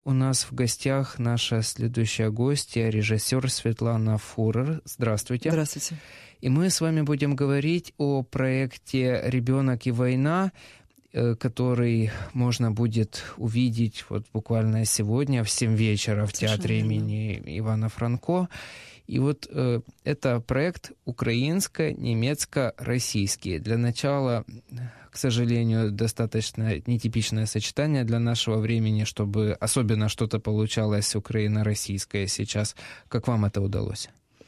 У нас в гостях наша следующая гостья, режиссер Светлана Фурер. Здравствуйте. Здравствуйте. И мы с вами будем говорить о проекте «Ребенок и война», который можно будет увидеть вот буквально сегодня в 7 вечера в театре имени Ивана Франко. И вот это проект украинско-немецко-российский. Для начала, к сожалению, достаточно нетипичное сочетание для нашего времени, чтобы особенно что-то получалось украино-российское сейчас. Как вам это удалось?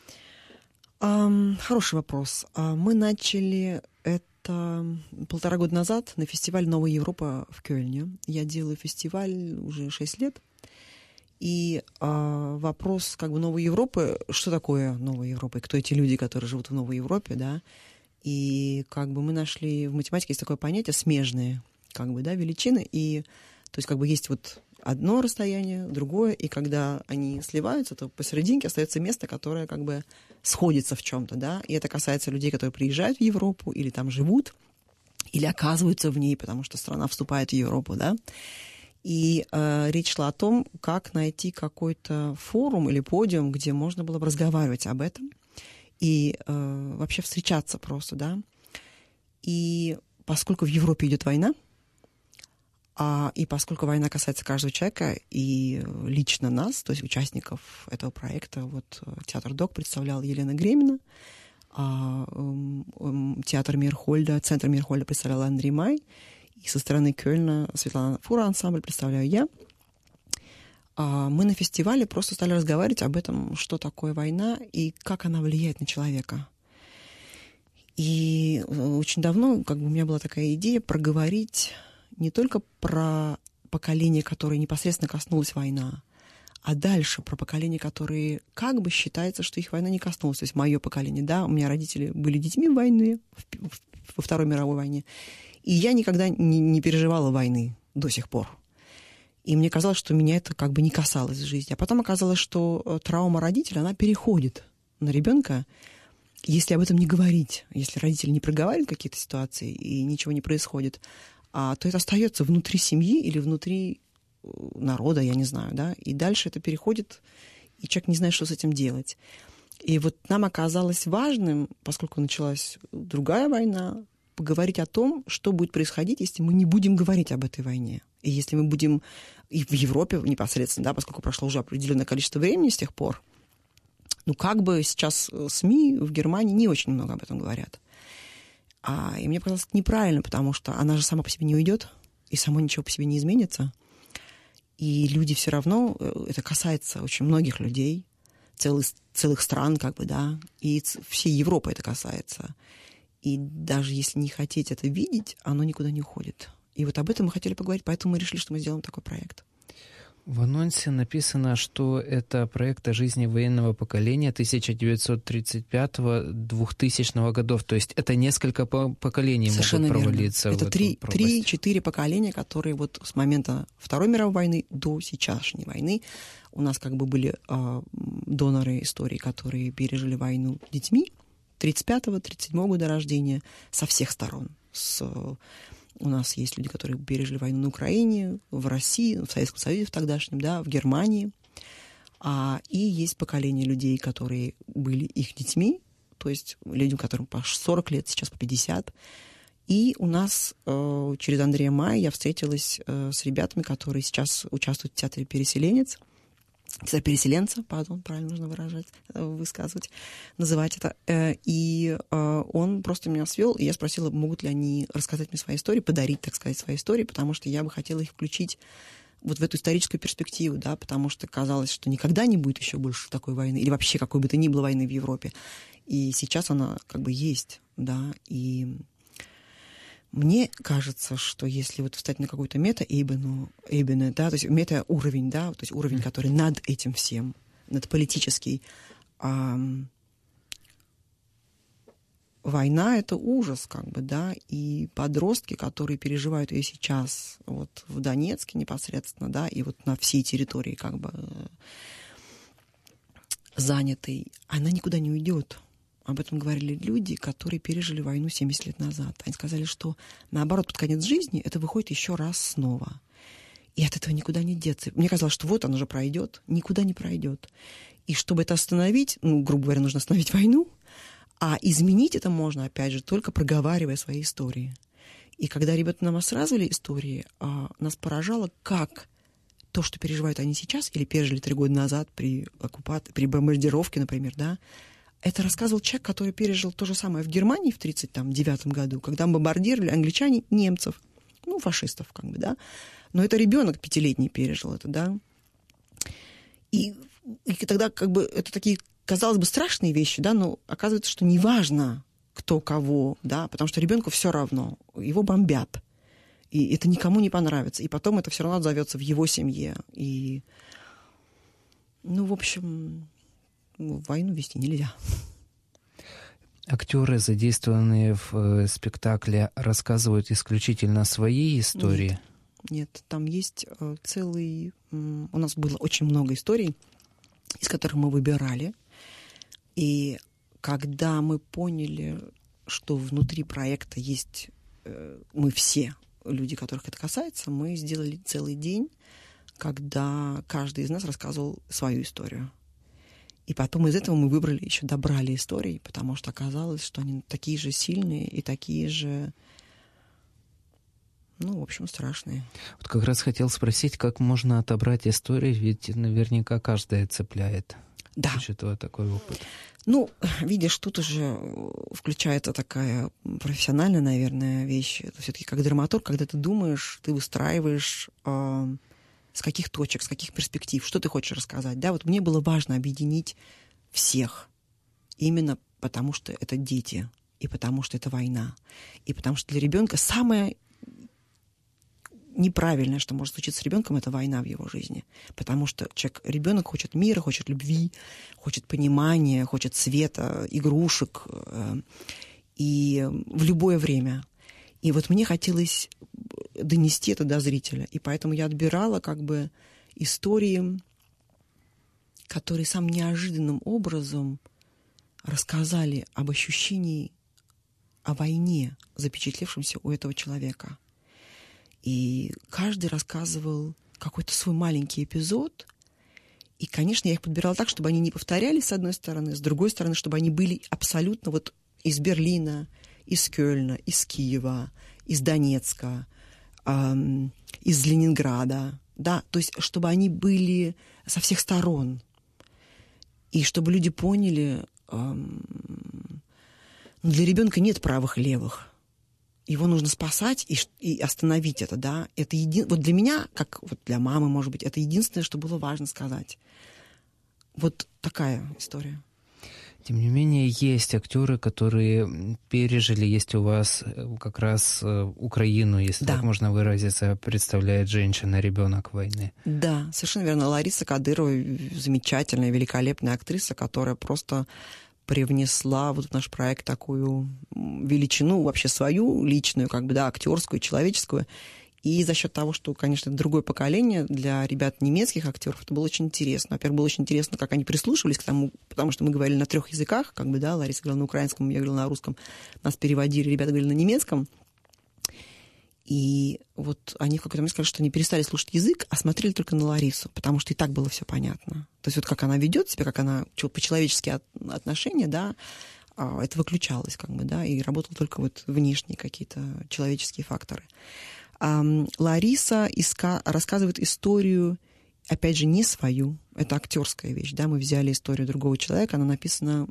Хороший вопрос. Мы начали это 1,5 года назад на фестиваль «Новая Европа» в Кёльне. Я делаю фестиваль уже 6 лет. И вопрос Новой Европы, что такое Новая Европа, и кто эти люди, которые живут в Новой Европе, да, и мы нашли, в математике есть такое понятие смежные, величины, и то есть есть вот одно расстояние, другое, и когда они сливаются, то посерединке остается место, которое сходится в чем-то, да, и это касается людей, которые приезжают в Европу, или там живут, или оказываются в ней, потому что страна вступает в Европу, да. И речь шла о том, как найти какой-то форум или подиум, где можно было бы разговаривать об этом и вообще встречаться просто, да. И поскольку в Европе идет война, и поскольку война касается каждого человека и лично нас, то есть участников этого проекта, вот театр ДОК представлял Елена Гремина, театр Мейерхольда, центр Мейерхольда представлял Андрей Май, и со стороны Кёльна Светлана Фурер ансамбль представляю я. Мы на фестивале просто стали разговаривать об этом, что такое война и как она влияет на человека. И очень давно у меня была такая идея проговорить не только про поколение, которое непосредственно коснулась война, а дальше про поколение, которые считается, что их война не коснулась. То есть мое поколение, да, у меня родители были детьми в войне, во Второй мировой войне. И я никогда не переживала войны до сих пор. И мне казалось, что меня это не касалось в жизни. А потом оказалось, что травма родителя, она переходит на ребенка, если об этом не говорить. Если родители не проговаривают какие-то ситуации и ничего не происходит, то это остается внутри семьи или внутри народа, я не знаю, да. И дальше это переходит, и человек не знает, что с этим делать. И вот нам оказалось важным, поскольку началась другая война, поговорить о том, что будет происходить, если мы не будем говорить об этой войне. И если мы будем и в Европе непосредственно, да, поскольку прошло уже определенное количество времени с тех пор, сейчас СМИ в Германии не очень много об этом говорят. И мне показалось это неправильно, потому что она же сама по себе не уйдет, и сама ничего по себе не изменится. И люди все равно, это касается очень многих людей, целых стран, да, и всей Европы это касается. И даже если не хотеть это видеть, оно никуда не уходит. И вот об этом мы хотели поговорить, поэтому мы решили, что мы сделаем такой проект. В анонсе написано, что это проект о жизни военного поколения 1935-2000 годов. То есть это несколько поколений совершенно могут провалиться. Это 3-4 поколения, которые вот с момента Второй мировой войны до сейчасшней войны. У нас были доноры истории, которые пережили войну детьми 35-37 года рождения со всех сторон. У нас есть люди, которые пережили войну на Украине, в России, в Советском Союзе в тогдашнем, да, в Германии. И есть поколение людей, которые были их детьми, то есть людям, которым по 40 лет, сейчас по 50. И у нас через Андрея Мая я встретилась с ребятами, которые сейчас участвуют в театре «Переселенец». Переселенца, правильно нужно называть это. И он просто меня свел, и я спросила, могут ли они рассказать мне свои истории, подарить, так сказать, свои истории, потому что я бы хотела их включить вот в эту историческую перспективу, да, потому что казалось, что никогда не будет еще больше такой войны, или вообще какой бы то ни было войны в Европе. И сейчас она есть, да, и мне кажется, что если вот встать на какую-то мета-эйбене, да, то есть мета-уровень, да, то есть уровень, который над этим всем, над политический, война — это ужас, да, и подростки, которые переживают ее сейчас вот в Донецке непосредственно, да, и вот на всей территории занятой, она никуда не уйдет. Об этом говорили люди, которые пережили войну 70 лет назад. Они сказали, что, наоборот, под конец жизни это выходит еще раз снова. И от этого никуда не деться. Мне казалось, что вот оно же пройдет, никуда не пройдет. И чтобы это остановить, грубо говоря, нужно остановить войну, а изменить это можно, опять же, только проговаривая свои истории. И когда ребята нам рассказывали истории, нас поражало, как то, что переживают они сейчас, или пережили 3 года назад при при бомбардировке, например, да, это рассказывал человек, который пережил то же самое в Германии в 1939 году, когда бомбардировали англичане немцев, фашистов, как бы, да. Но это ребенок 5-летний пережил это, да. И тогда, как бы, это такие, казалось бы, страшные вещи, да, но оказывается, что неважно, кто кого, да, потому что ребенку все равно, его бомбят. И это никому не понравится. И потом это все равно отзовется в его семье. И, в общем, войну вести нельзя. Актеры, задействованные в спектакле, рассказывают исключительно свои истории? Нет, там есть целый... У нас было очень много историй, из которых мы выбирали. И когда мы поняли, что внутри проекта есть мы все люди, которых это касается, мы сделали целый день, когда каждый из нас рассказывал свою историю. И потом из этого мы выбрали, еще добрали истории, потому что оказалось, что они такие же сильные и такие же, в общем, страшные. Вот как раз хотел спросить, как можно отобрать истории, ведь наверняка каждая цепляет, учитывая такой опыт. Видишь, тут уже включается такая профессиональная, наверное, вещь. Это все-таки как драматург, когда ты думаешь, ты выстраиваешь с каких точек, с каких перспектив, что ты хочешь рассказать. Да, вот мне было важно объединить всех. Именно потому, что это дети, и потому, что это война. И потому, что для ребенка самое неправильное, что может случиться с ребенком, это война в его жизни. Потому что ребенок хочет мира, хочет любви, хочет понимания, хочет света, игрушек. И в любое время. И вот мне хотелось донести это до зрителя. И поэтому я отбирала истории, которые самым неожиданным образом рассказали об ощущении о войне, запечатлевшемся у этого человека. И каждый рассказывал какой-то свой маленький эпизод. И, конечно, я их подбирала так, чтобы они не повторялись, с одной стороны, с другой стороны, чтобы они были абсолютно из Берлина, из Кёльна, из Киева, из Донецка, из Ленинграда. Да? То есть, чтобы они были со всех сторон. И чтобы люди поняли, для ребенка нет правых и левых. Его нужно спасать и остановить это, да. Это вот для меня, как для мамы, может быть, это единственное, что было важно сказать. Вот такая история. Тем не менее, есть актеры, которые пережили, есть у вас как раз Украину, если так можно выразиться, представляет женщина, ребенок войны. Да, совершенно верно. Лариса Кадырова, замечательная, великолепная актриса, которая просто привнесла в наш проект такую величину, вообще свою личную, актерскую, человеческую. И за счет того, что, конечно, это другое поколение, для ребят немецких актеров это было очень интересно. Во-первых, было очень интересно, как они прислушивались к тому, потому что мы говорили на 3 языках, Лариса говорила на украинском, я говорила на русском, нас переводили, ребята говорили на немецком. И вот они в какой-то момент сказали, что они перестали слушать язык, а смотрели только на Ларису, потому что и так было все понятно. То есть как она ведет себя, как она по-человечески отношения, да, это выключалось, и работало только внешние какие-то человеческие факторы. Лариса рассказывает историю, опять же, не свою, это актерская вещь, да, мы взяли историю другого человека, она написана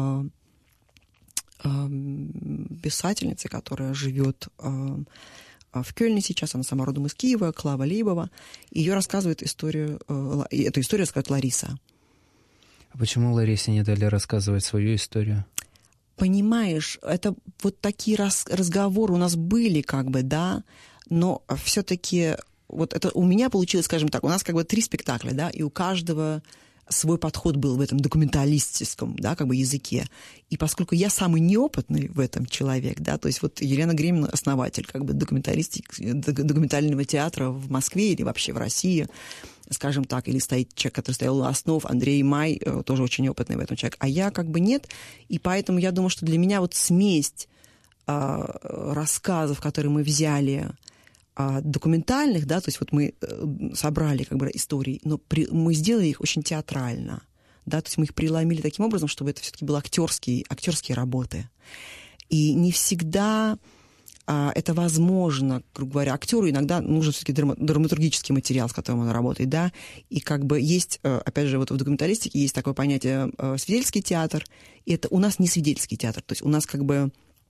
писательницей, которая живет в Кёльне сейчас, она сама родом из Киева, Клава Лейбова. Ее рассказывает эту историю рассказывает Лариса. А почему Ларисе не дали рассказывать свою историю? Понимаешь, это такие разговоры у нас были, да, но все-таки это у меня получилось, скажем так, у нас 3 спектакля, да, и у каждого свой подход был в этом документалистическом, да, языке. И поскольку я самый неопытный в этом человек, да, то есть Елена Гремина основатель документального театра в Москве или вообще в России, скажем так, или стоит человек, который стоял у основ, Андрей Май, тоже очень опытный в этом человек, а я нет. И поэтому я думаю, что для меня смесь рассказов, которые мы взяли документальных, да, то есть вот мы собрали как бы истории, но мы сделали их очень театрально, да, то есть мы их преломили таким образом, чтобы это все-таки были актерские работы. И не всегда это возможно, грубо говоря, актеру иногда нужен все-таки драматургический материал, с которым он работает, да, и как бы есть, опять же, вот в документалистике есть такое понятие свидетельский театр, и это у нас не свидетельский театр, то есть у нас как бы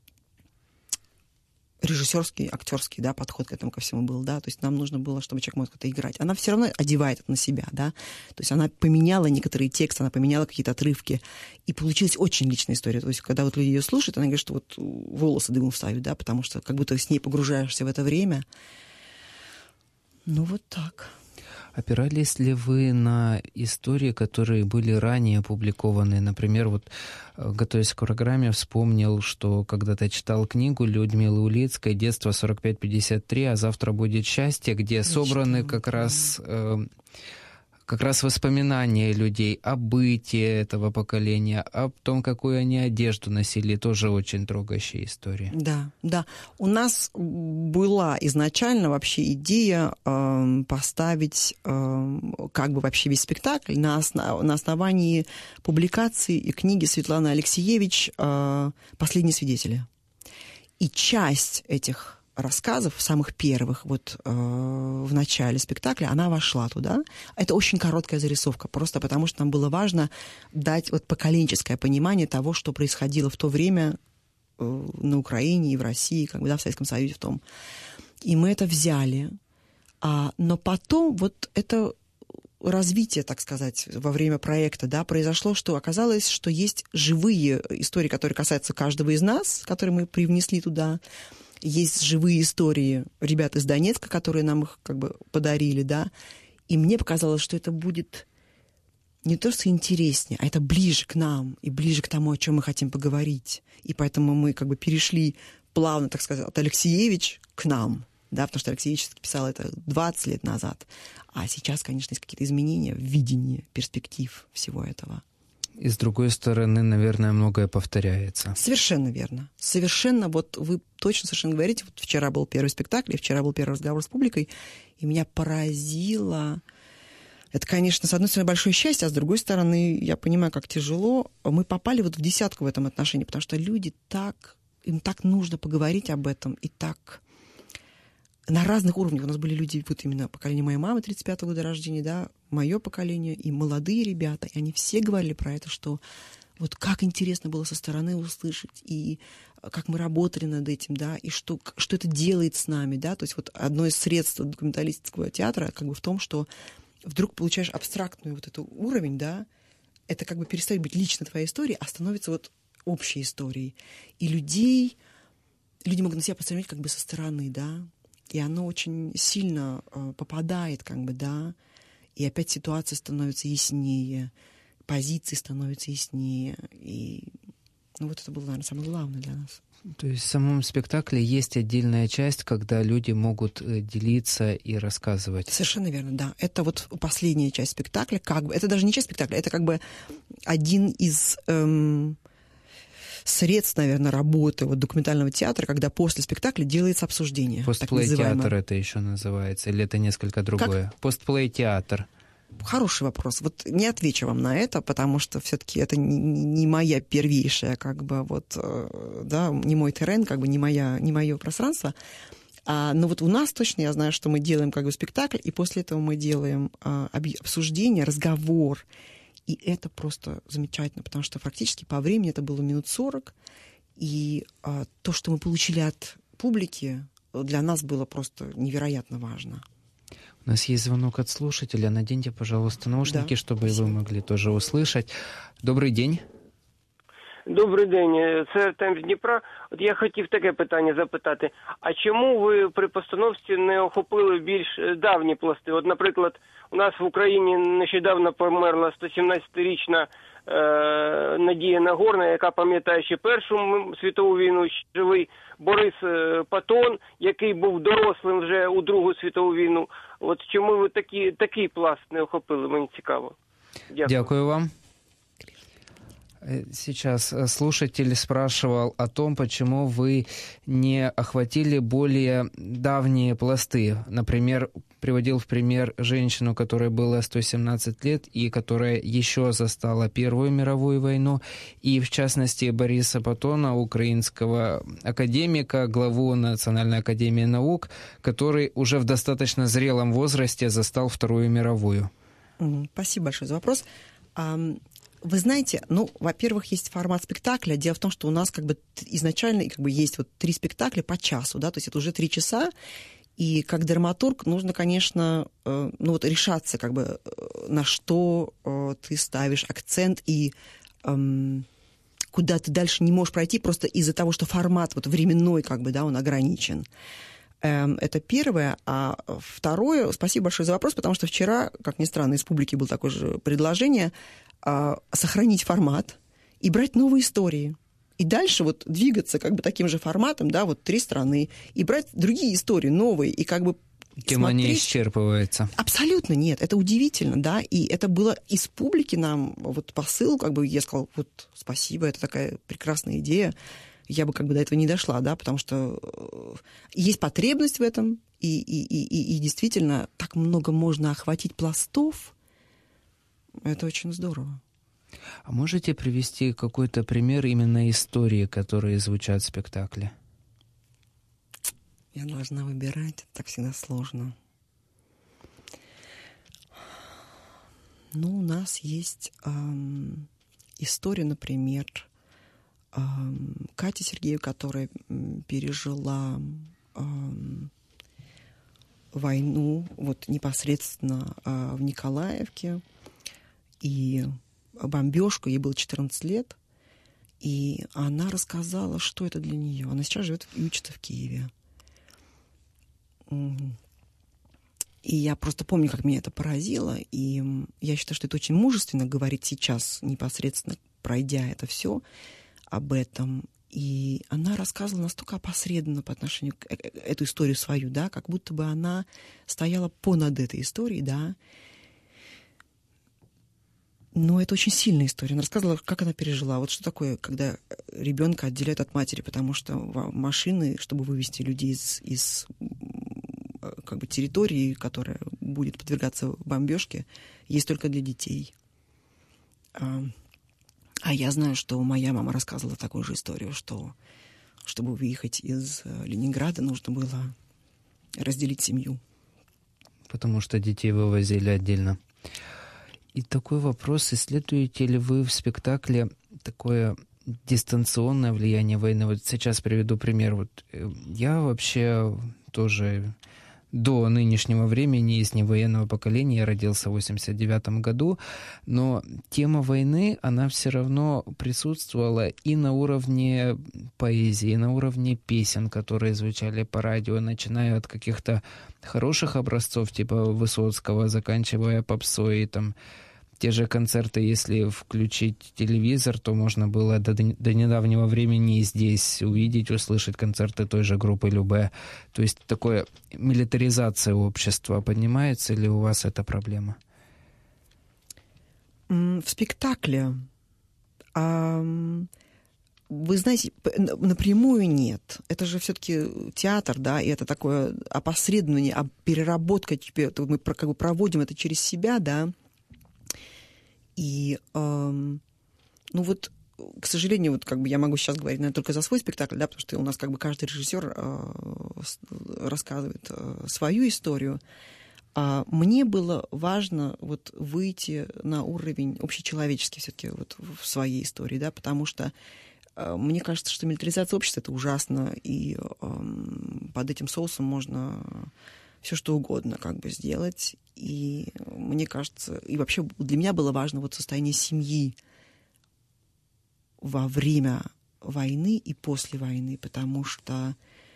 режиссерский, актерский, да, подход к этому ко всему был, да, то есть нам нужно было, чтобы человек мог это играть. Она все равно одевает это на себя, да, то есть она поменяла некоторые тексты, она поменяла какие-то отрывки, и получилась очень личная история. То есть когда вот люди ее слушают, она говорит, что вот волосы дымом встают, да, потому что как будто с ней погружаешься в это время. Ну, вот так. Опирались ли вы на истории, которые были ранее опубликованы? Например, вот, готовясь к программе, вспомнил, что когда-то читал книгу Людмилы Улицкой «Детство 45-53, а завтра будет счастье», где собраны как раз воспоминания людей о быте этого поколения, о том, какую они одежду носили, тоже очень трогающая история. Да, да. У нас была изначально вообще идея поставить как бы вообще весь спектакль на основании публикации и книги Светланы Алексеевич «Последние свидетели». И часть этих рассказов, самых первых, вот в начале спектакля, она вошла туда. Это очень короткая зарисовка, просто потому что нам было важно дать вот поколенческое понимание того, что происходило в то время на Украине и в России, как бы, да, в Советском Союзе в том. И мы это взяли. Но потом вот это развитие, так сказать, во время проекта, да, произошло, что оказалось, что есть живые истории, которые касаются каждого из нас, которые мы привнесли туда. Есть живые истории ребят из Донецка, которые нам их как бы подарили, да. И мне показалось, что это будет не то, что интереснее, а это ближе к нам и ближе к тому, о чем мы хотим поговорить. И поэтому мы как бы перешли плавно, так сказать, от Алексеевич к нам, да, потому что Алексеевич писал это 20 лет назад. А сейчас, конечно, есть какие-то изменения в видении перспектив всего этого. И с другой стороны, наверное, многое повторяется. Совершенно верно. Совершенно, вот вы точно совершенно говорите, вот вчера был первый спектакль, и вчера был первый разговор с публикой, и меня поразило. Это, конечно, с одной стороны, большое счастье, а с другой стороны, я понимаю, как тяжело. Мы попали вот в десятку в этом отношении, потому что люди им так нужно поговорить об этом, и так на разных уровнях. У нас были люди, вот именно поколение моей мамы, 35-го года рождения, да, мое поколение, и молодые ребята, и они все говорили про это, что вот как интересно было со стороны услышать, и как мы работали над этим, да, и что это делает с нами, да, то есть вот одно из средств документалистического театра как бы в том, что вдруг получаешь абстрактную вот эту уровень, да, это как бы перестает быть лично твоей историей, а становится вот общей историей. И люди могут на себя посмотреть как бы со стороны, да, и оно очень сильно попадает, как бы, да, и опять ситуация становится яснее, позиции становятся яснее, и ну, вот это было, наверное, самое главное для нас. То есть в самом спектакле есть отдельная часть, когда люди могут делиться и рассказывать. Совершенно верно, да. Это вот последняя часть спектакля, как бы, это даже не часть спектакля, это как бы один из средств, наверное, работы вот документального театра, когда после спектакля делается обсуждение. Постплей-театр это еще называется, или это несколько другое? Постплей-театр. Хороший вопрос. Вот не отвечу вам на это, потому что все-таки это не моя первейшая, как бы, вот, да, не мой террен, как бы, не мое пространство. Но вот у нас точно, я знаю, что мы делаем как бы спектакль, и после этого мы делаем обсуждение, разговор. И это просто замечательно, потому что практически по времени это было минут 40, и то, что мы получили от публики, для нас было просто невероятно важно. У нас есть звонок от слушателя. Наденьте, пожалуйста, наушники, да, чтобы спасибо. Вы могли тоже услышать. Добрий день. Добрий день, це Артем з Дніпра. От я хотів таке питання запитати. А чому ви при постановці не охопили більш давні пласти? От, наприклад, у нас в Україні нещодавно померла 117-річна Надія Нагорна, яка пам'ятає ще Першу світову війну, живий Борис Патон, який був дорослим вже у Другу світову війну. От чому ви такий пласт не охопили? Мені цікаво. Дякую. Дякую вам. Сейчас слушатель спрашивал о том, почему вы не охватили более давние пласты. Например, приводил в пример женщину, которой было 117 лет и которая еще застала Первую мировую войну, и, в частности, Бориса Патона, украинского академика, главу Национальной академии наук, который уже в достаточно зрелом возрасте застал Вторую мировую. Спасибо большое за вопрос. Вы знаете, во-первых, есть формат спектакля. Дело в том, что у нас изначально есть 3 спектакля по часу, да, то есть это уже 3 часа. И как драматург нужно, конечно, решаться, на что ты ставишь акцент и куда ты дальше не можешь пройти просто из-за того, что формат временной, он ограничен. Это первое. А второе, спасибо большое за вопрос, потому что вчера, как ни странно, из публики было такое же предложение сохранить формат и брать новые истории. И дальше двигаться таким же форматом, 3 страны, и брать другие истории, новые, и Тема не исчерпывается. Абсолютно нет. Это удивительно, да. И это было из публики нам посыл, я сказала, спасибо, это такая прекрасная идея. Я бы до этого не дошла, да, потому что есть потребность в этом, и действительно так много можно охватить пластов. Это очень здорово. А можете привести какой-то пример именно истории, которые звучат в спектакле? Я должна выбирать, это так всегда сложно. У нас есть история, например, Кати Сергеевой, которая пережила войну непосредственно в Николаевке, и бомбежку, ей было 14 лет, и она рассказала, что это для нее. Она сейчас живет и учится в Киеве. И я просто помню, как меня это поразило, и я считаю, что это очень мужественно говорить сейчас, непосредственно пройдя это все, об этом. И она рассказывала настолько опосредованно по отношению к эту историю свою, да, как будто бы она стояла понад этой историей, да. Но это очень сильная история. Она рассказывала, как она пережила. Что такое, когда ребенка отделяют от матери, потому что машины, чтобы вывести людей из территории, которая будет подвергаться бомбежке, есть только для детей. А я знаю, что моя мама рассказывала такую же историю, что чтобы выехать из Ленинграда, нужно было разделить семью. Потому что детей вывозили отдельно. И такой вопрос: исследуете ли вы в спектакле такое дистанционное влияние войны? Сейчас приведу пример. Я вообще тоже до нынешнего времени из невоенного поколения, я родился в 1989 году, но тема войны, она все равно присутствовала и на уровне поэзии, и на уровне песен, которые звучали по радио, начиная от каких-то хороших образцов типа Высоцкого, заканчивая попсой, и те же концерты, если включить телевизор, то можно было до недавнего времени здесь увидеть, услышать концерты той же группы Любэ. То есть такая милитаризация общества. Поднимается ли у вас эта проблема? В спектакле, вы знаете, напрямую нет. Это же все-таки театр, да, и это такое опосредование, переработка. Мы проводим это через себя, да. И, к сожалению, я могу сейчас говорить, наверное, только за свой спектакль, да, потому что у нас каждый режиссер рассказывает свою историю. Мне было важно выйти на уровень общечеловеческий все-таки в своей истории, да, потому что мне кажется, что милитаризация общества — это ужасно, и под этим соусом можно все что угодно сделать. И мне кажется, и вообще для меня было важно состояние семьи во время войны и после войны, потому что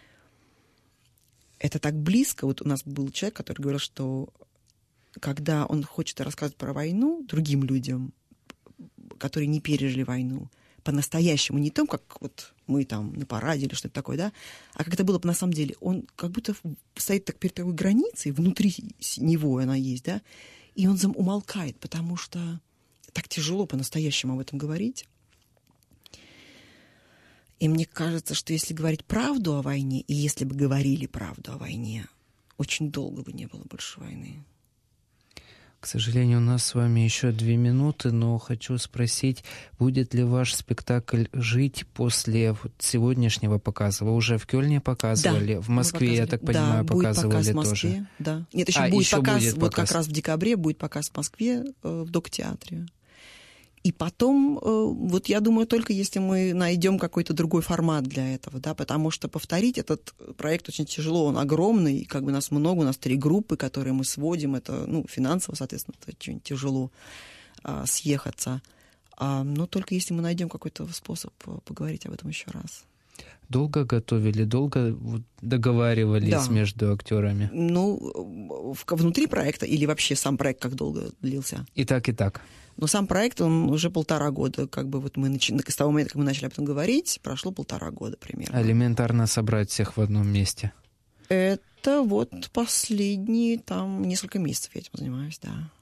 это так близко. У нас был человек, который говорил, что когда он хочет рассказывать про войну другим людям, которые не пережили войну, по-настоящему, не том, как мы на параде или что-то такое, да, а как это было на самом деле, он как будто стоит перед такой границей, внутри него она есть, да, и он умолкает, потому что так тяжело по-настоящему об этом говорить. И мне кажется, что если говорить правду о войне, и если бы говорили правду о войне, очень долго бы не было больше войны. К сожалению, у нас с вами еще 2 минуты, но хочу спросить, будет ли ваш спектакль жить после сегодняшнего показа? Вы уже в Кёльне показывали, да, в Москве, я так понимаю, показывали будет показ в тоже. Москве, да. Нет, еще будет показ, будет вот показ. как раз в декабре будет показ в Москве в Док-театре. И потом, вот я думаю, только если мы найдем какой-то другой формат для этого, да, потому что повторить этот проект очень тяжело, он огромный, как бы нас много, у нас 3 группы, которые мы сводим, это, финансово, соответственно, это очень тяжело съехаться. Но только если мы найдем какой-то способ поговорить об этом еще раз. Долго готовили, долго договаривались между актерами? Внутри проекта или вообще сам проект как долго длился? И так, и так. Но сам проект, он уже 1,5 года, как бы вот мы с того момента, как мы начали об этом говорить, прошло 1,5 года примерно. Элементарно собрать всех в одном месте? Это вот последние несколько месяцев я этим занимаюсь, да.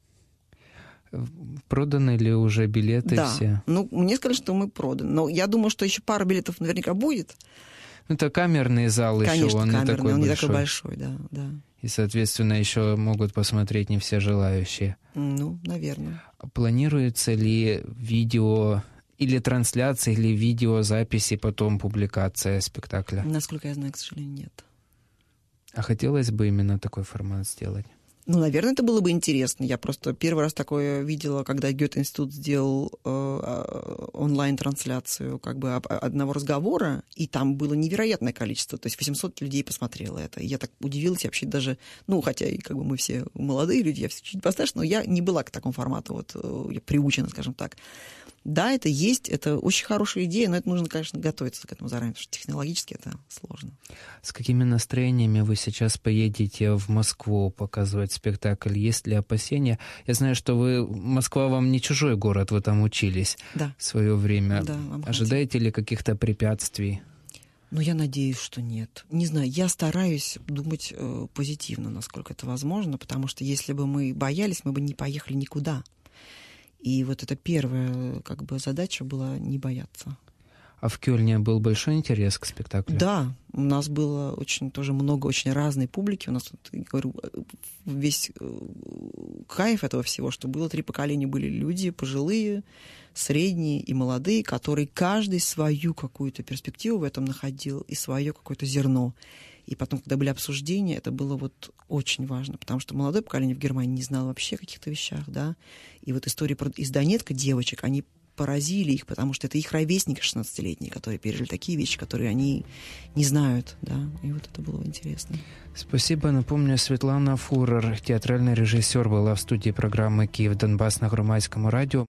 Проданы ли уже билеты все? Мне сказали, что мы проданы. Но я думаю, что еще пара билетов наверняка будет. Это камерный зал. Конечно, еще, он камерный, не не такой большой, да. И, соответственно, еще могут посмотреть не все желающие. Наверное. Планируется ли видео или трансляция, или видеозаписи, потом публикация спектакля? Насколько я знаю, к сожалению, нет. А хотелось бы именно такой формат сделать? Наверное, это было бы интересно. Я просто первый раз такое видела, когда Гёте-институт сделал онлайн-трансляцию одного разговора, и там было невероятное количество, то есть 800 людей посмотрело это. И я так удивилась, вообще даже, хотя и мы все молодые люди, я все чуть постарше, но я не была к такому формату, я приучена, скажем так. Да, это есть, это очень хорошая идея, но это нужно, конечно, готовиться к этому заранее, потому что технологически это сложно. С какими настроениями вы сейчас поедете в Москву показывать спектакль? Есть ли опасения? Я знаю, что Москва вам не чужой город, вы там учились в свое время. Да, ожидаете ли каких-то препятствий? Я надеюсь, что нет. Не знаю, я стараюсь думать позитивно, насколько это возможно, потому что если бы мы боялись, мы бы не поехали никуда. И вот это первая задача была не бояться. А в Кёльне был большой интерес к спектаклю? Да, у нас было тоже много очень разной публики. У нас, я говорю, весь кайф этого всего, что было 3 поколения, были люди пожилые, средние и молодые, которые каждый свою какую-то перспективу в этом находил и свое какое-то зерно. И потом, когда были обсуждения, это было очень важно, потому что молодое поколение в Германии не знало вообще о каких-то вещах, да. И истории из Донецка девочек, они поразили их, потому что это их ровесники 16-летние, которые пережили такие вещи, которые они не знают, да. И это было интересно. Спасибо. Напомню, Светлана Фурер, театральный режиссер, была в студии программы «Киев-Донбасс» на Громадском радио.